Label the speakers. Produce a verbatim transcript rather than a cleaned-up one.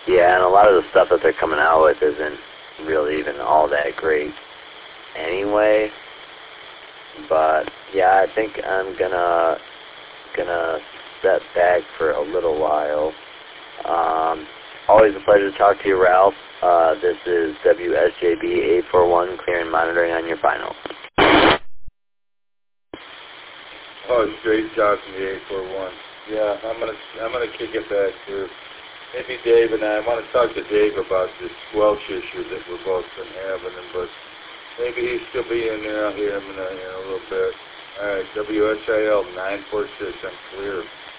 Speaker 1: Yeah, and a lot of the stuff that they're coming out with isn't really even all that great anyway. But yeah, I think I'm gonna gonna step back for a little while. Um, always a pleasure to talk to you, Ralph. Uh, this is W S J B eight four one, clearing monitoring on your final.
Speaker 2: Oh, it's great talking to you, eight four one. Yeah, I'm gonna I'm gonna kick it back to maybe Dave and I. I want to talk to Dave about this squelch issue that we're both been having, but maybe he'll still be in there. I'll hear him in a, in a little bit. All right, W S I L nine four six. I'm clear.